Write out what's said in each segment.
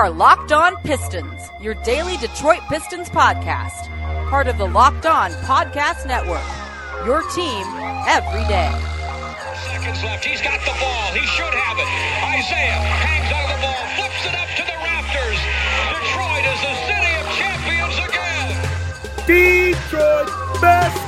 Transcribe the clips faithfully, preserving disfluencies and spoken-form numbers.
are Locked On Pistons, your daily Detroit Pistons podcast. Part of the Locked On Podcast Network, your team every day. Seconds left. He's got the ball. He should have it. Isaiah hangs on the ball, flips it up to the rafters. Detroit is the city of champions again. Detroit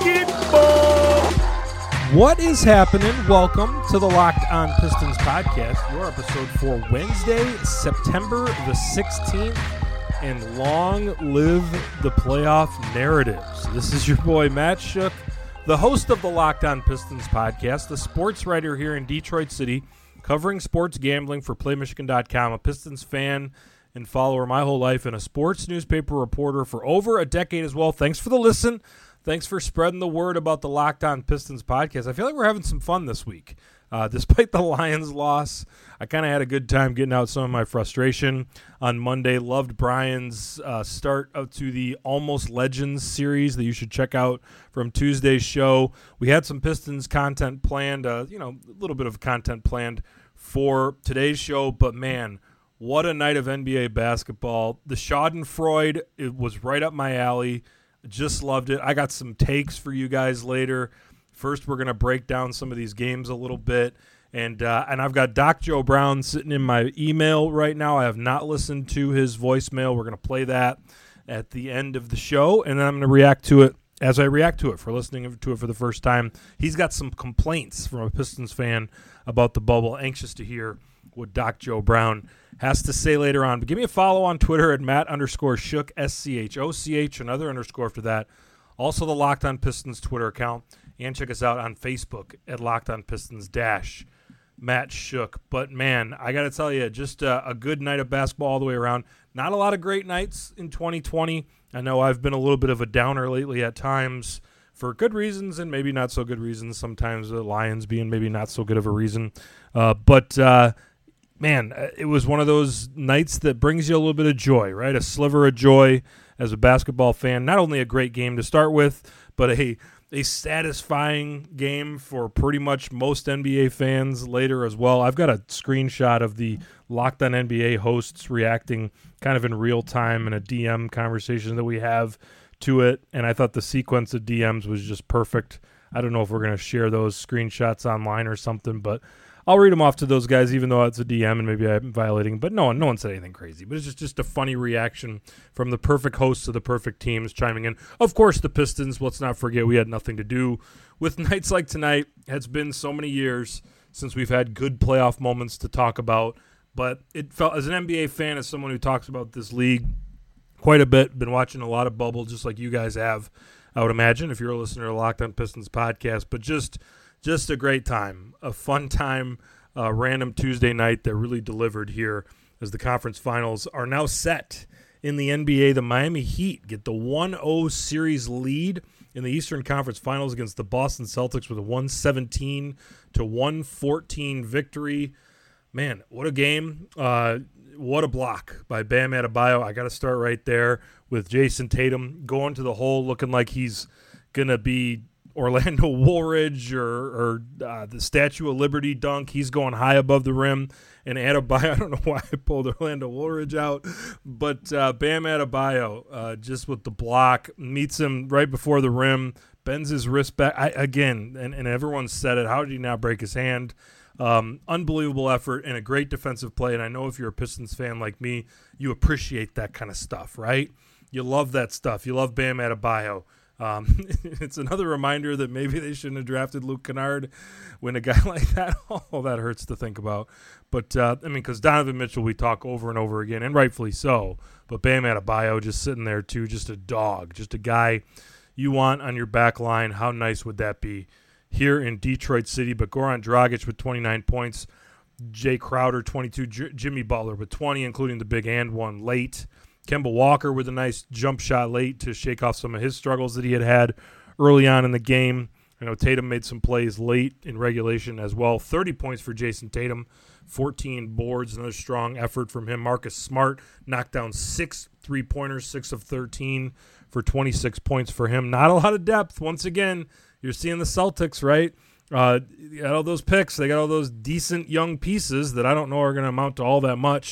basketball. What is happening? Welcome to the Locked On Pistons podcast, your episode for Wednesday, September the sixteenth, and long live the playoff narratives. This is your boy, Matt Shook, the host of the Locked On Pistons podcast, the sports writer here in Detroit City, covering sports gambling for Play Michigan dot com, a Pistons fan and follower my whole life, and a sports newspaper reporter for over a decade as well. Thanks for the listen. Thanks for spreading the word about the Locked On Pistons podcast. I feel like we're having some fun this week. Uh, despite the Lions loss, I kind of had a good time getting out some of my frustration on Monday. Loved Brian's uh, start up to the Almost Legends series that you should check out from Tuesday's show. We had some Pistons content planned, uh, you know, a little bit of content planned for today's show, but man, what a night of N B A basketball. The Schadenfreude, it was right up my alley. Just loved it. I got some takes for you guys later. First, we're going to break down some of these games a little bit. And uh, and I've got Doc Joe Brown sitting in my email right now. I have not listened to his voicemail. We're going to play that at the end of the show. And then I'm going to react to it as I react to it for listening to it for the first time. He's got some complaints from a Pistons fan about the bubble. Anxious to hear what Doc Joe Brown has to say later on. But give me a follow on Twitter at Matt underscore Shook, S C H O C H, another underscore after that. Also the Locked On Pistons Twitter account. And check us out on Facebook at Locked On Pistons dash Matt Shook. But, man, I got to tell you, just a, a good night of basketball all the way around. Not a lot of great nights in twenty twenty. I know I've been a little bit of a downer lately at times for good reasons and maybe not so good reasons. Sometimes the Lions being maybe not so good of a reason. Uh, but, uh, man, it was one of those nights that brings you a little bit of joy, right? A sliver of joy as a basketball fan. Not only a great game to start with, but a a satisfying game for pretty much most N B A fans later as well. I've got a screenshot of the Locked On N B A hosts reacting kind of in real time in a D M conversation that we have to it, and I thought the sequence of D Ms was just perfect. I don't know if we're going to share those screenshots online or something, but I'll read them off to those guys, even though it's a D M and maybe I'm violating. But no one, no one said anything crazy. But it's just, just a funny reaction from the perfect hosts of the perfect teams chiming in. Of course, the Pistons, let's not forget, we had nothing to do with nights like tonight. It's been so many years since we've had good playoff moments to talk about. But it felt, as an N B A fan, as someone who talks about this league quite a bit, been watching a lot of bubble, just like you guys have, I would imagine, if you're a listener to the Locked On Pistons podcast. But just... Just a great time, a fun time, uh, random Tuesday night that really delivered here as the conference finals are now set in the N B A. The Miami Heat get the one oh series lead in the Eastern Conference Finals against the Boston Celtics with a one seventeen to one fourteen victory. Man, what a game. Uh, what a block by Bam Adebayo. I got to start right there with Jason Tatum going to the hole looking like he's going to be Orlando Woolridge or, or uh, the Statue of Liberty dunk. He's going high above the rim. And Adebayo, I don't know why I pulled Orlando Woolridge out, but uh, Bam Adebayo uh, just with the block, meets him right before the rim, bends his wrist back. I, again, and, and everyone said it, how did he not break his hand? Um, unbelievable effort and a great defensive play. And I know if you're a Pistons fan like me, you appreciate that kind of stuff, right? You love that stuff. You love Bam Adebayo. Um, it's another reminder that maybe they shouldn't have drafted Luke Kennard when a guy like that, oh, that hurts to think about. But, uh, I mean, because Donovan Mitchell, we talk over and over again, and rightfully so, but Bam Adebayo just sitting there, too, just a dog, just a guy you want on your back line. How nice would that be here in Detroit City? But Goran Dragic with twenty-nine points, Jay Crowder, twenty-two, J- Jimmy Butler with twenty, including the big and one late. Kemba Walker with a nice jump shot late to shake off some of his struggles that he had had early on in the game. I know Tatum made some plays late in regulation as well. thirty points for Jason Tatum, fourteen boards, another strong effort from him. Marcus Smart knocked down six three-pointers, six of thirteen for twenty-six points for him. Not a lot of depth. Once again, you're seeing the Celtics, right? Uh, you got all those picks. They got all those decent young pieces that I don't know are going to amount to all that much.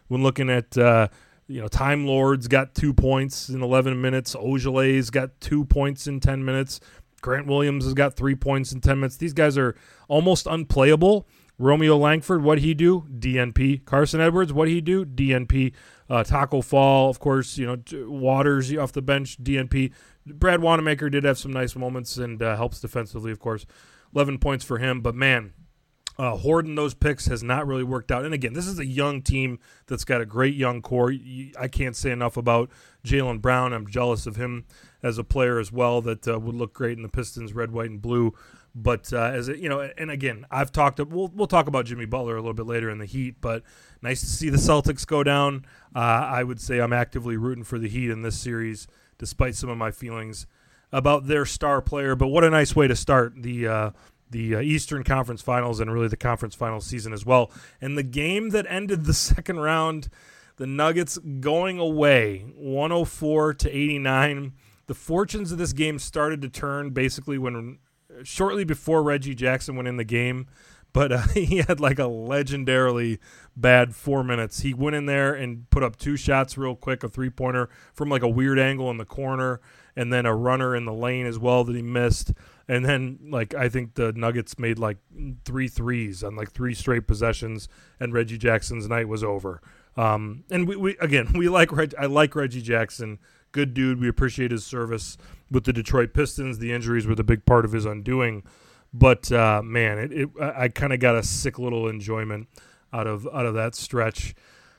when looking at, uh, you know, Time Lords got two points in eleven minutes. Ogelay's got two points in ten minutes. Grant Williams has got three points in ten minutes. These guys are almost unplayable. Romeo Langford, what'd he do? D N P. Carson Edwards, what'd he do? D N P. Uh, Taco Fall, of course, you know, Waters off the bench, D N P. Brad Wanamaker did have some nice moments and uh, helps defensively, of course. eleven points for him. But, man, uh, hoarding those picks has not really worked out. And, again, this is a young team that's got a great young core. I can't say enough about Jaylen Brown. I'm jealous of him as a player as well that uh, would look great in the Pistons, red, white, and blue. But uh, as it, you know, and again, I've talked. We'll we'll talk about Jimmy Butler a little bit later in the Heat. But nice to see the Celtics go down. Uh, I would say I'm actively rooting for the Heat in this series, despite some of my feelings about their star player. But what a nice way to start the uh, the uh, Eastern Conference Finals and really the conference finals season as well. And the game that ended the second round, the Nuggets going away, one oh four to eighty-nine. The fortunes of this game started to turn basically when. Shortly before Reggie Jackson went in the game, but uh, he had like a legendarily bad four minutes. He went in there and put up two shots real quick, a three-pointer from like a weird angle in the corner, and then a runner in the lane as well that he missed. And then, like, I think the Nuggets made like three threes on like three straight possessions, and Reggie Jackson's night was over. Um, and we, we again, we like Reg- I like Reggie Jackson. Good dude. We appreciate his service with the Detroit Pistons. The injuries were the big part of his undoing. But, uh, man, it, it I kind of got a sick little enjoyment out of out of that stretch.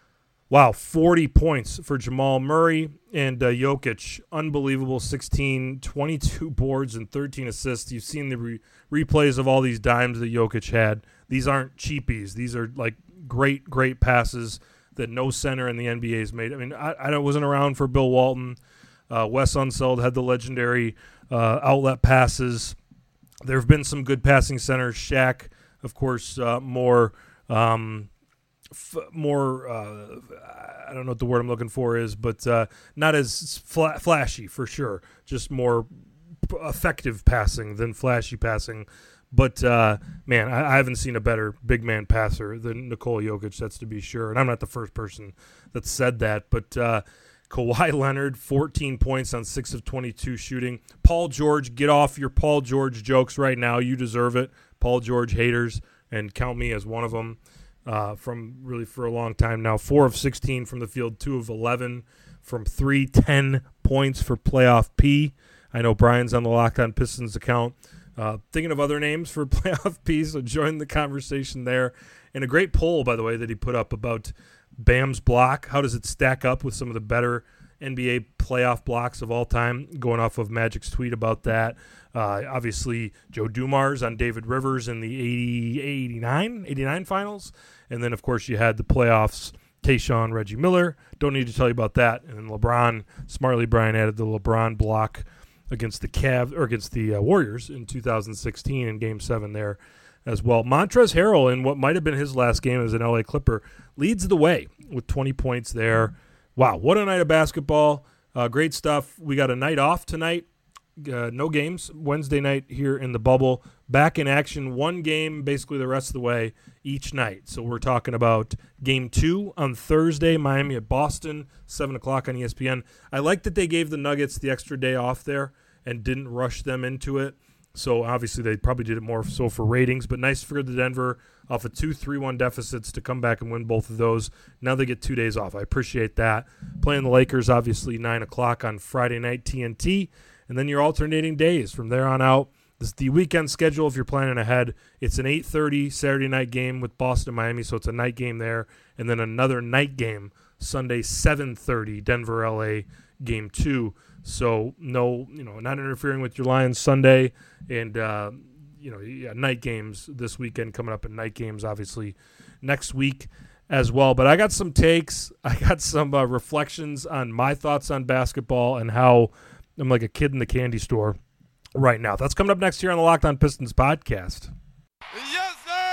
Wow, forty points for Jamal Murray and uh, Jokic. Unbelievable, sixteen, twenty-two boards and thirteen assists. You've seen the re- replays of all these dimes that Jokic had. These aren't cheapies. These are, like, great, great passes that no center in the N B A has made. I mean, I, I wasn't around for Bill Walton. Uh, Wes Unseld had the legendary uh, outlet passes. There have been some good passing centers. Shaq, of course, uh, more, um, f- more. Uh, I don't know what the word I'm looking for is, but uh, not as fla- flashy for sure. Just more p- effective passing than flashy passing. But, uh, man, I, I haven't seen a better big man passer than Nikola Jokic, that's to be sure. And I'm not the first person that said that. But uh, Kawhi Leonard, fourteen points on six of twenty-two shooting. Paul George, get off your Paul George jokes right now. You deserve it. Paul George haters, and count me as one of them uh, from really for a long time now. four of sixteen from the field, two of eleven from three, ten points for playoff P. I know Brian's on the Locked On Pistons account. Uh, thinking of other names for playoff P, so join the conversation there. And a great poll, by the way, that he put up about Bam's block. How does it stack up with some of the better N B A playoff blocks of all time, going off of Magic's tweet about that. Uh, obviously, Joe Dumars on David Rivers in the eighty, eighty-nine, eighty-nine finals. And then, of course, you had the playoffs, Tayshaun, Reggie Miller. Don't need to tell you about that. And then LeBron, smartly Brian added the LeBron block against the Cavs or against the uh, Warriors in two thousand sixteen in Game Seven there as well. Montrezl Harrell, in what might have been his last game as an L A Clipper, leads the way with twenty points there. Wow, what a night of basketball! Uh, great stuff. We got a night off tonight. Uh, no games Wednesday night here in the bubble. Back in action, one game basically the rest of the way each night. So we're talking about game two on Thursday, Miami at Boston, seven o'clock on E S P N. I like that they gave the Nuggets the extra day off there and didn't rush them into it. So obviously they probably did it more so for ratings, but nice for the Denver off of two three one deficits to come back and win both of those. Now they get two days off. I appreciate that. Playing the Lakers, obviously nine o'clock on Friday night T N T. And then you're alternating days from there on out. This is the weekend schedule if you're planning ahead. It's an eight thirty Saturday night game with Boston, Miami, so it's a night game there. And then another night game Sunday, seven thirty, Denver, L A, game two. So no, you know, not interfering with your Lions Sunday. And, uh, you know, yeah, night games this weekend coming up, and night games obviously next week as well. But I got some takes. I got some uh, reflections on my thoughts on basketball and how I'm like a kid in the candy store right now. That's coming up next here on the Locked On Pistons podcast. Yes,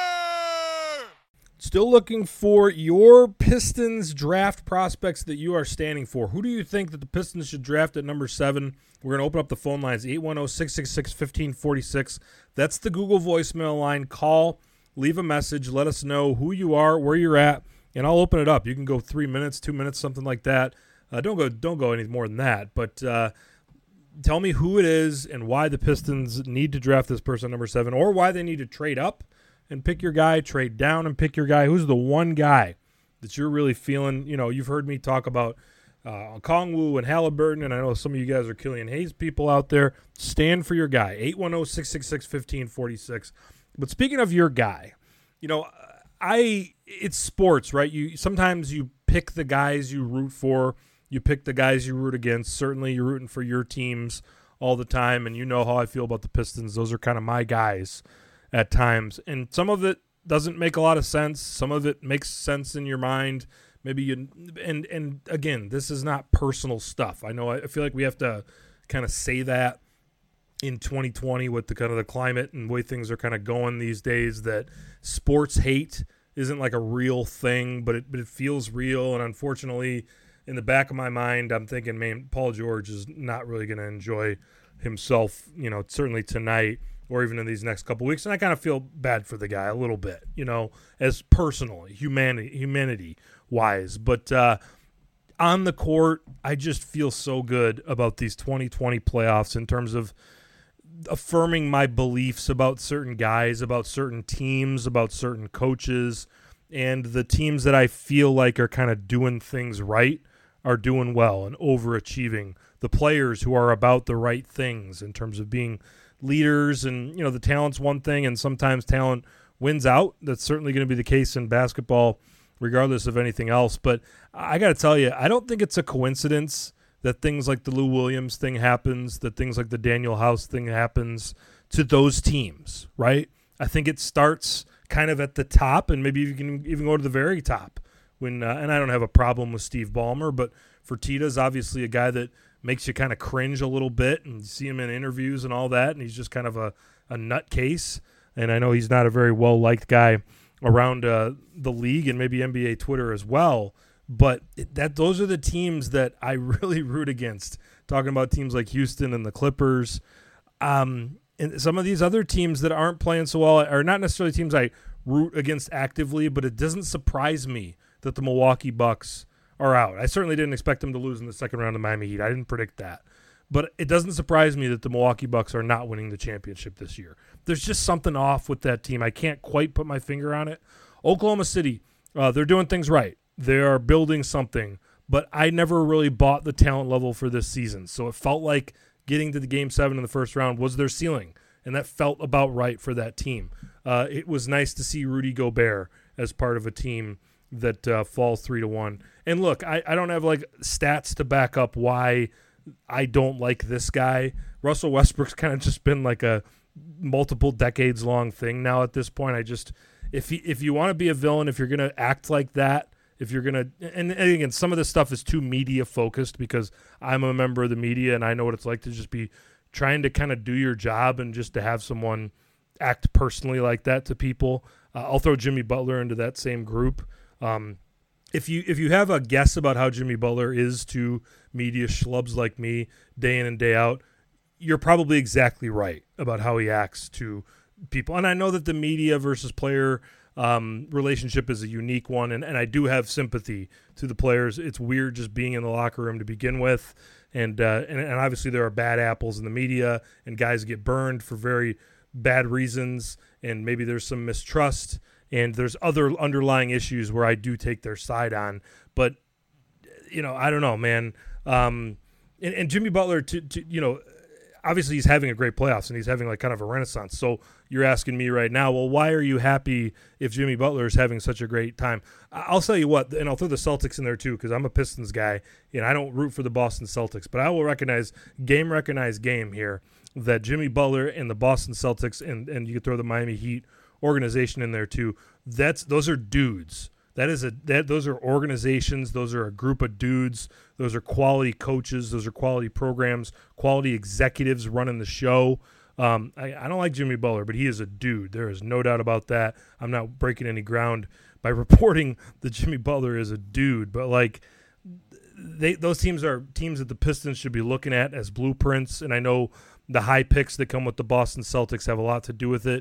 sir! Still looking for your Pistons draft prospects that you are standing for. Who do you think that the Pistons should draft at number seven? We're going to open up the phone lines, eight one zero, six six six, one five four six. That's the Google voicemail line. Call, leave a message, let us know who you are, where you're at, and I'll open it up. You can go three minutes, two minutes, something like that. Uh, don't go don't go any more than that. But uh, tell me who it is and why the Pistons need to draft this person number seven, or why they need to trade up and pick your guy, trade down and pick your guy. Who's the one guy that you're really feeling? You know, you've heard me talk about uh, Kongwu and Halliburton, and I know some of you guys are Killian Hayes people out there. Stand for your guy, eight one zero, six six six, one five four six. But speaking of your guy, you know, I it's sports, right? You sometimes you pick the guys you root for, you pick the guys you root against. Certainly you're rooting for your teams all the time, and you know how I feel about the Pistons. Those are kind of my guys at times, and some of it doesn't make a lot of sense. Some of it makes sense in your mind. Maybe you and and again, this is not personal stuff. I know I feel like we have to kind of say that in twenty twenty with the kind of the climate and way things are kind of going these days, that sports hate isn't like a real thing, but it but it feels real. And unfortunately, in the back of my mind, I'm thinking, man, Paul George is not really going to enjoy himself, you know, certainly tonight or even in these next couple weeks. And I kind of feel bad for the guy a little bit, you know, as personally, humanity, humanity-wise. But uh, on the court, I just feel so good about these twenty twenty playoffs in terms of affirming my beliefs about certain guys, about certain teams, about certain coaches, and the teams that I feel like are kind of doing things right are doing well and overachieving. The players who are about the right things in terms of being leaders, and, you know, the talent's one thing, and sometimes talent wins out. That's certainly going to be the case in basketball, regardless of anything else. But I got to tell you, I don't think it's a coincidence that things like the Lou Williams thing happens, that things like the Daniel House thing happens to those teams, right? I think it starts kind of at the top, and maybe you can even go to the very top. When uh, and I don't have a problem with Steve Ballmer, but Fertitta's obviously a guy that makes you kind of cringe a little bit, and you see him in interviews and all that, and he's just kind of a, a nutcase. And I know he's not a very well-liked guy around uh, the league and maybe N B A Twitter as well. But that those are the teams that I really root against. Talking about teams like Houston and the Clippers. Um, and some of these other teams that aren't playing so well are not necessarily teams I root against actively, but it doesn't surprise me that the Milwaukee Bucks are out. I certainly didn't expect them to lose in the second round of Miami Heat. I didn't predict that. But it doesn't surprise me that the Milwaukee Bucks are not winning the championship this year. There's just something off with that team. I can't quite put my finger on it. Oklahoma City, uh, they're doing things right. They are building something, but I never really bought the talent level for this season. So it felt like getting to the game seven in the first round was their ceiling, and that felt about right for that team. Uh, it was nice to see Rudy Gobert as part of a team that uh, falls three to one. And look, I, I don't have like stats to back up why I don't like this guy. Russell Westbrook's kind of just been like a multiple decades long thing now at this point. I just, if he, if you want to be a villain, if you're going to act like that, if you're going to, and, and again, some of this stuff is too media focused because I'm a member of the media and I know what it's like to just be trying to kind of do your job and just to have someone act personally like that to people. Uh, I'll throw Jimmy Butler into that same group. Um, if you if you have a guess about how Jimmy Butler is to media schlubs like me day in and day out, you're probably exactly right about how he acts to people. And I know that the media versus player um, relationship is a unique one, and, and I do have sympathy to the players. It's weird just being in the locker room to begin with, and, uh, and, and obviously there are bad apples in the media, and guys get burned for very bad reasons, and maybe there's some mistrust, and there's other underlying issues where I do take their side on. But, you know, I don't know, man. Um, and, and Jimmy Butler, to, to you know, obviously he's having a great playoffs, and he's having like kind of a renaissance. So you're asking me right now, well, why are you happy if Jimmy Butler is having such a great time? I'll tell you what, and I'll throw the Celtics in there too, because I'm a Pistons guy, and I don't root for the Boston Celtics. But I will recognize, game recognize game here, that Jimmy Butler and the Boston Celtics, and, and you could throw the Miami Heat organization in there too. That's those are dudes. That is a that those are organizations. Those are a group of dudes. Those are quality coaches. Those are quality programs. Quality executives running the show. Um, I, I don't like Jimmy Butler, but he is a dude. There is no doubt about that. I'm not breaking any ground by reporting that Jimmy Butler is a dude, but like they those teams are teams that the Pistons should be looking at as blueprints. And I know the high picks that come with the Boston Celtics have a lot to do with it.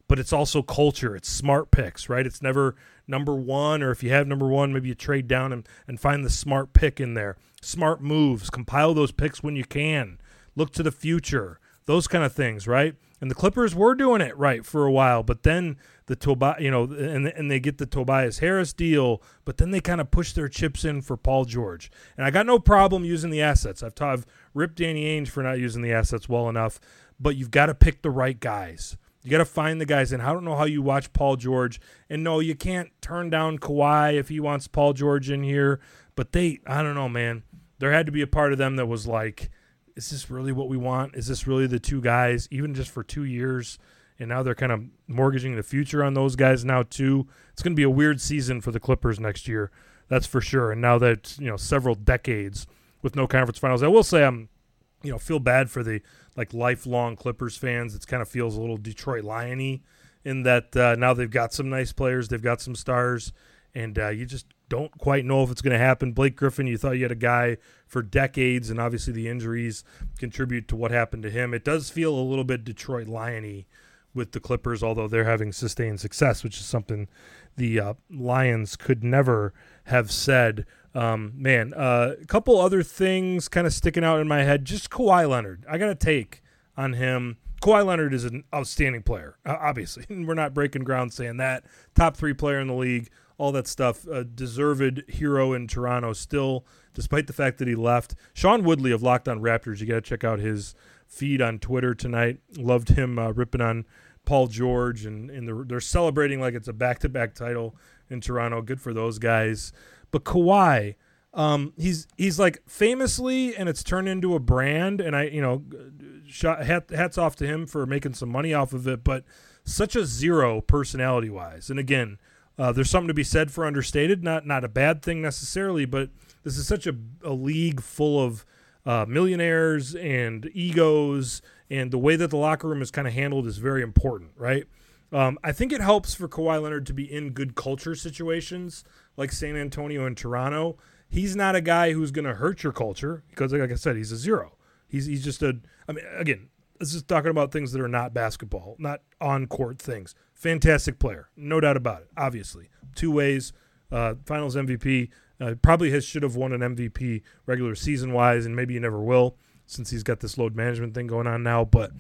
but it's also culture. It's smart picks, right? It's never number one, or if you have number one, maybe you trade down and, and find the smart pick in there. Smart moves. Compile those picks when you can. Look to the future. Those kind of things, right? And the Clippers were doing it right for a while, but then the Tobias, you know, and and they get the Tobias Harris deal, but then they kind of push their chips in for Paul George. And I got no problem using the assets. I've, ta- I've ripped Danny Ainge for not using the assets well enough, but you've got to pick the right guys. You got to find the guys. And I don't know how you watch Paul George. And no, you can't turn down Kawhi if he wants Paul George in here. But they, I don't know, man. There had to be a part of them that was like, is this really what we want? Is this really the two guys, even just for two years? And now they're kind of mortgaging the future on those guys now too. It's going to be a weird season for the Clippers next year. That's for sure. And now that, you know, several decades with no conference finals, I will say I'm, you know, feel bad for the like lifelong Clippers fans. It kind of feels a little Detroit Lion-y in that uh, now they've got some nice players. They've got some stars. And uh, you just don't quite know if it's going to happen. Blake Griffin, you thought you had a guy for decades, and obviously the injuries contribute to what happened to him. It does feel a little bit Detroit Lion-y with the Clippers, although they're having sustained success, which is something the uh, Lions could never have said. Um, man, uh, a couple other things kind of sticking out in my head. Just Kawhi Leonard. I got a take on him. Kawhi Leonard is an outstanding player, uh, obviously. We're not breaking ground saying that. Top three player in the league. All that stuff, a deserved hero in Toronto still, despite the fact that he left. Sean Woodley of Locked On Raptors, you got to check out his feed on Twitter tonight. Loved him uh, ripping on Paul George, and, and they're, they're celebrating like it's a back-to-back title in Toronto. Good for those guys. But Kawhi, um, he's he's like famously, and it's turned into a brand, and I, you know, shot, hat, hats off to him for making some money off of it, but such a zero personality-wise. And again, Uh, there's something to be said for understated, not not a bad thing necessarily, but this is such a, a league full of uh, millionaires and egos, and the way that the locker room is kind of handled is very important, right? Um, I think it helps for Kawhi Leonard to be in good culture situations like San Antonio and Toronto. He's not a guy who's going to hurt your culture because, like I said, he's a zero. He's he's just a – I mean, again, this is talking about things that are not basketball, not on-court things. Fantastic player, no doubt about it, obviously. Two ways, uh, finals M V P. Uh, probably has should have won an M V P regular season-wise, and maybe he never will since he's got this load management thing going on now. But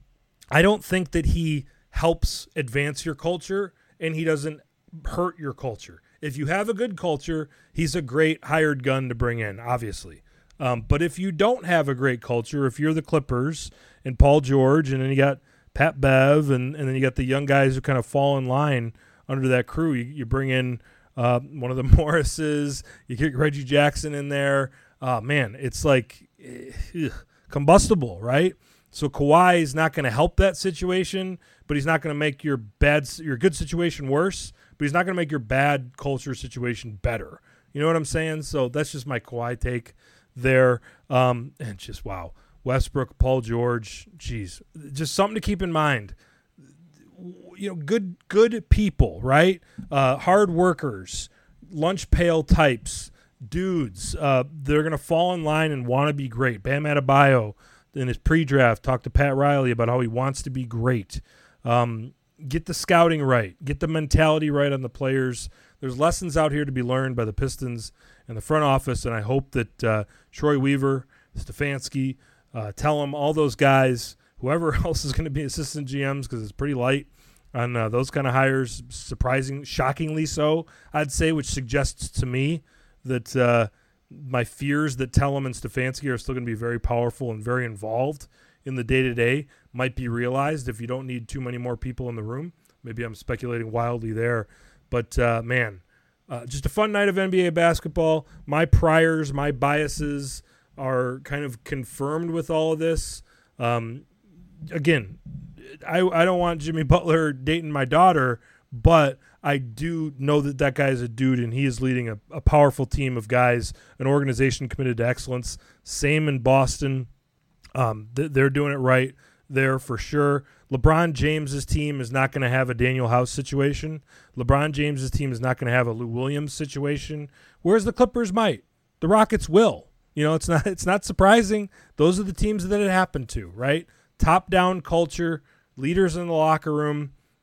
I don't think that he helps advance your culture, and he doesn't hurt your culture. If you have a good culture, he's a great hired gun to bring in, obviously. Um, but if you don't have a great culture, if you're the Clippers and Paul George, and then you got Pat Bev, and, and then you got the young guys who kind of fall in line under that crew. You, you bring in uh, one of the Morrises, you get Reggie Jackson in there. Uh, man, it's like ugh, combustible, right? So Kawhi is not going to help that situation, but he's not going to make your bad, your good situation worse, but he's not going to make your bad culture situation better. You know what I'm saying? So that's just my Kawhi take there. Um, and just, wow. Westbrook, Paul George, geez, just something to keep in mind. You know, good good people, right? Uh, hard workers, lunch pail types, dudes. Uh, they're going to fall in line and want to be great. Bam Adebayo, in his pre-draft, talked to Pat Riley about how he wants to be great. Um, get the scouting right. Get the mentality right on the players. There's lessons out here to be learned by the Pistons and the front office, and I hope that uh, Troy Weaver, Stefanski, Uh, tell them, all those guys, whoever else is going to be assistant G Ms, because it's pretty light on uh, those kind of hires, surprising, shockingly so, I'd say, which suggests to me that uh, my fears that Tellem and Stefanski are still going to be very powerful and very involved in the day-to-day might be realized if you don't need too many more people in the room. Maybe I'm speculating wildly there. But, uh, man, uh, just a fun night of N B A basketball. My priors, my biases are kind of confirmed with all of this. Um, again, I, I don't want Jimmy Butler dating my daughter, but I do know that that guy is a dude, and he is leading a, a powerful team of guys, an organization committed to excellence. Same in Boston. Um, th- they're doing it right there for sure. LeBron James's team is not going to have a Daniel House situation. LeBron James's team is not going to have a Lou Williams situation, whereas the Clippers might. The Rockets will. You know, it's not it's not surprising. Those are the teams that it happened to, right? Top-down culture, leaders in the locker room,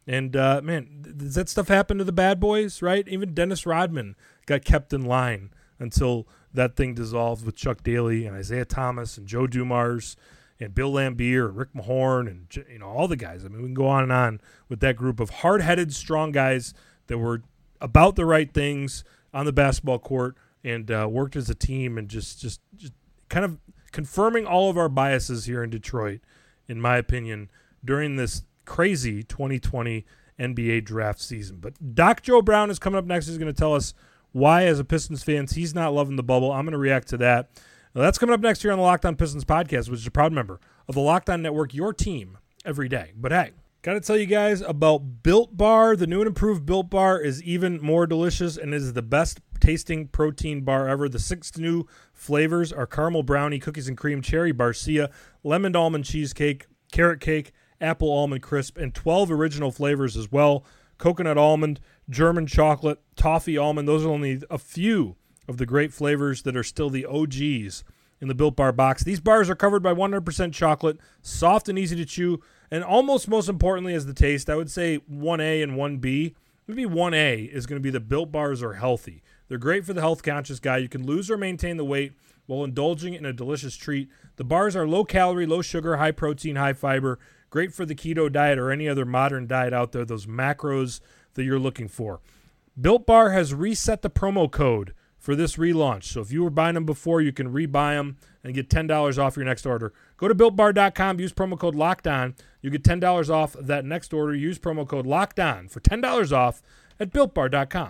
And, uh, man, does that stuff happen to the bad boys, right? Even Dennis Rodman got kept in line until that thing dissolved with Chuck Daly and Isaiah Thomas and Joe Dumars and Bill Laimbeer and Rick Mahorn and, you know, all the guys. I mean, we can go on and on with that group of hard-headed, strong guys that were about the right things on the basketball court and uh, worked as a team and just, just, just kind of confirming all of our biases here in Detroit, in my opinion, during this crazy twenty twenty N B A draft season. But Doc Joe Brown is coming up next. He's going to tell us why, as a Pistons fan, he's not loving the bubble. I'm going to react to that. Now, that's coming up next here on the Locked On Pistons podcast, which is a proud member of the Locked On Network, your team every day. But hey, got to tell you guys about Built Bar. The new and improved Built Bar is even more delicious and is the best tasting protein bar ever. The six new flavors are caramel brownie, cookies and cream, cherry barcia, lemon almond cheesecake, carrot cake, apple almond crisp, and twelve original flavors as well. Coconut almond, German chocolate, toffee almond. Those are only a few of the great flavors that are still the O Gs in the Built Bar box. These bars are covered by one hundred percent chocolate, soft and easy to chew, and almost most importantly is the taste. I would say one A and one B. Maybe one A is going to be the Built Bars are healthy. They're great for the health-conscious guy. You can lose or maintain the weight while indulging in a delicious treat. The bars are low-calorie, low-sugar, high-protein, high-fiber, great for the keto diet or any other modern diet out there, those macros that you're looking for. Built Bar has reset the promo code for this relaunch. So if you were buying them before, you can rebuy them and get ten dollars off your next order. Go to built bar dot com, use promo code LOCKEDON. You get ten dollars off that next order. Use promo code LOCKEDON for ten dollars off at built bar dot com.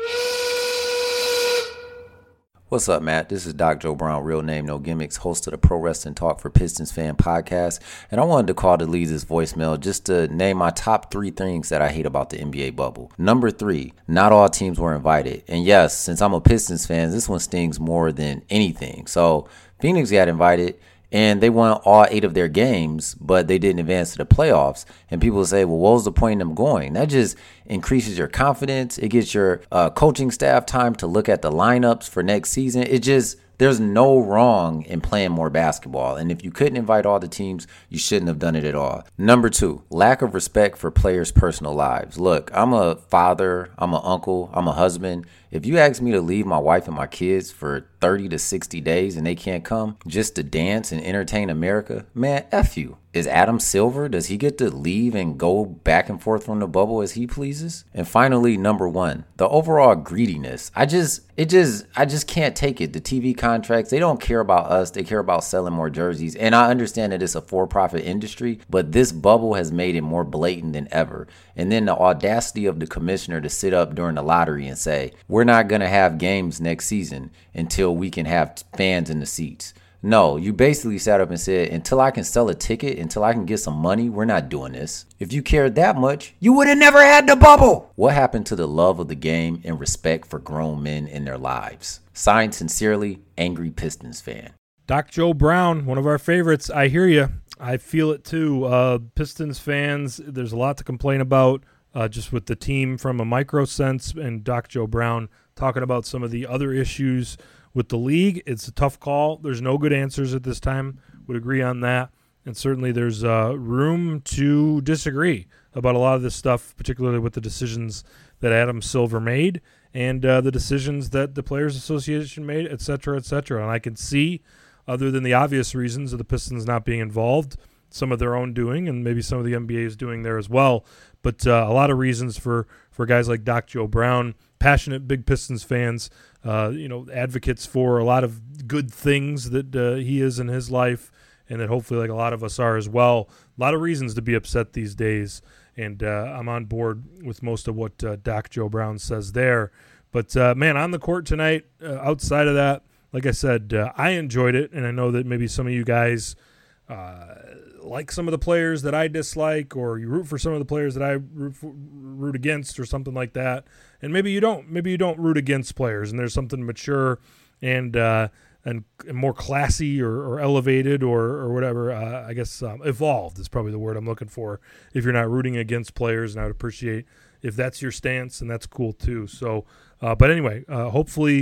What's up, Matt? This is Doc Joe Brown, real name, no gimmicks, host of the Pro Wrestling Talk for Pistons Fan podcast. And I wanted to call to leave this voicemail just to name my top three things that I hate about the N B A bubble. Number three, not all teams were invited. And yes, since I'm a Pistons fan, this one stings more than anything. So Phoenix got invited, and they won all eight of their games, but they didn't advance to the playoffs. And people say, well, what was the point in them going? That just increases your confidence. It gives your uh, coaching staff time to look at the lineups for next season. It just, there's no wrong in playing more basketball. And if you couldn't invite all the teams, you shouldn't have done it at all. Number two, lack of respect for players' personal lives. Look, I'm a father, I'm an uncle, I'm a husband. If you ask me to leave my wife and my kids for thirty to sixty days and they can't come just to dance and entertain America, man, F you. Is Adam Silver, does he get to leave and go back and forth from the bubble as he pleases? And finally, number one, the overall greediness. I just, it just, I just can't take it. The T V contracts, they don't care about us. They care about selling more jerseys. And I understand that it's a for-profit industry, but this bubble has made it more blatant than ever. And then the audacity of the commissioner to sit up during the lottery and say, we're not going to have games next season until we can have fans in the seats. No, you basically sat up and said, until I can sell a ticket, until I can get some money, we're not doing this. If you cared that much, you would have never had the bubble. What happened to the love of the game and respect for grown men in their lives? Signed sincerely, Angry Pistons fan. Doc Joe Brown, one of our favorites. I hear you. I feel it too. Uh, Pistons fans, there's a lot to complain about uh, just with the team from a micro sense, and Doc Joe Brown talking about some of the other issues with the league. It's a tough call. There's no good answers at this time. Would agree on that. And certainly there's uh, room to disagree about a lot of this stuff, particularly with the decisions that Adam Silver made and uh, the decisions that the Players Association made, et cetera, et cetera. And I can see, other than the obvious reasons of the Pistons not being involved, some of their own doing, and maybe some of the N B A is doing there as well. But uh, a lot of reasons for, for guys like Doc Joe Brown, passionate big Pistons fans, uh, you know, advocates for a lot of good things that uh, he is in his life, and that hopefully like a lot of us are as well. A lot of reasons to be upset these days, and uh, I'm on board with most of what uh, Doc Joe Brown says there. But, uh, man, on the court tonight, uh, outside of that, like I said, uh, I enjoyed it, and I know that maybe some of you guys uh, like some of the players that I dislike, or you root for some of the players that I root, for, root against, or something like that. And maybe you don't. Maybe you don't root against players, and there's something mature and uh, and more classy or, or elevated or or whatever. Uh, I guess um, evolved is probably the word I'm looking for. If you're not rooting against players, and I would appreciate if that's your stance, and that's cool too. So, uh, but anyway, uh, hopefully.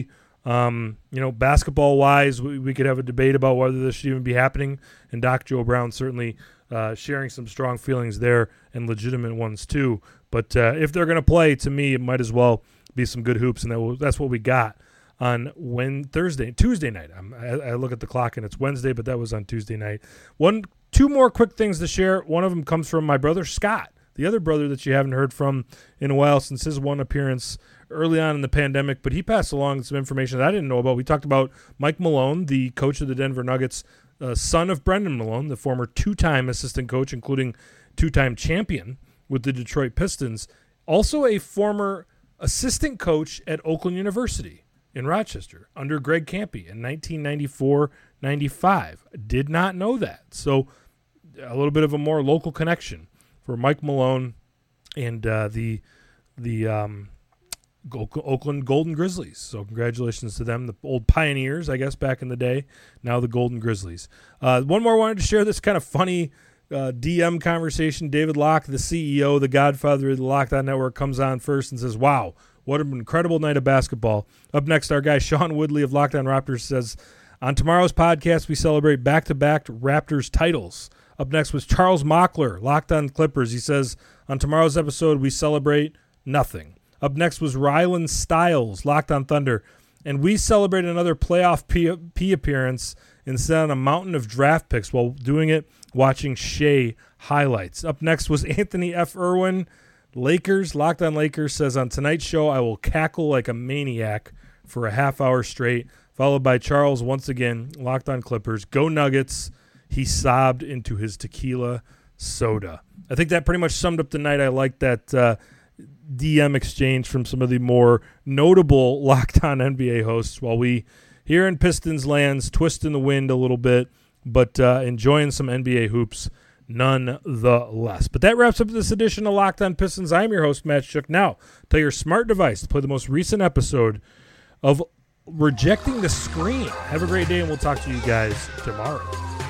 Um, you know, basketball-wise, we, we could have a debate about whether this should even be happening, and Doc Joe Brown certainly uh, sharing some strong feelings there and legitimate ones too. But uh, if they're going to play, to me, it might as well be some good hoops, and that will, that's what we got on when Thursday, Tuesday night. I'm, I, I look at the clock and it's Wednesday, but that was on Tuesday night. One, two more quick things to share. One of them comes from my brother Scott, the other brother that you haven't heard from in a while since his one appearance early on in the pandemic, but he passed along some information that I didn't know about. We talked about Mike Malone, the coach of the Denver Nuggets, uh, son of Brendan Malone, the former two-time assistant coach, including two-time champion with the Detroit Pistons, also a former assistant coach at Oakland University in Rochester under Greg Kampe in nineteen ninety-four ninety-five. Did not know that. So a little bit of a more local connection for Mike Malone and uh, the the um, Oakland Golden Grizzlies. So congratulations to them, the old pioneers, I guess, back in the day. Now the Golden Grizzlies. Uh, one more I wanted to share this kind of funny uh, D M conversation. David Locke, the C E O, the godfather of the Locked On Network, comes on first and says, wow, what an incredible night of basketball. Up next, our guy Sean Woodley of Locked On Raptors says, on tomorrow's podcast, we celebrate back-to-back Raptors titles. Up next was Charles Mockler, Locked On Clippers. He says, on tomorrow's episode, we celebrate nothing. Up next was Rylan Stiles, Locked On Thunder. And we celebrate another playoff P, P appearance and sit on a mountain of draft picks while doing it, watching Shea highlights. Up next was Anthony F. Irwin, Lakers. Locked On Lakers says, on tonight's show, I will cackle like a maniac for a half hour straight, followed by Charles once again, Locked On Clippers. Go Nuggets. He sobbed into his tequila soda. I think that pretty much summed up the night. I like that uh, D M exchange from some of the more notable Locked On N B A hosts while we here in Pistons lands twist in the wind a little bit, but uh, enjoying some N B A hoops nonetheless. But that wraps up this edition of Locked On Pistons. I'm your host, Matt Shook. Now, tell your smart device to play the most recent episode of Rejecting the Screen. Have a great day, and we'll talk to you guys tomorrow.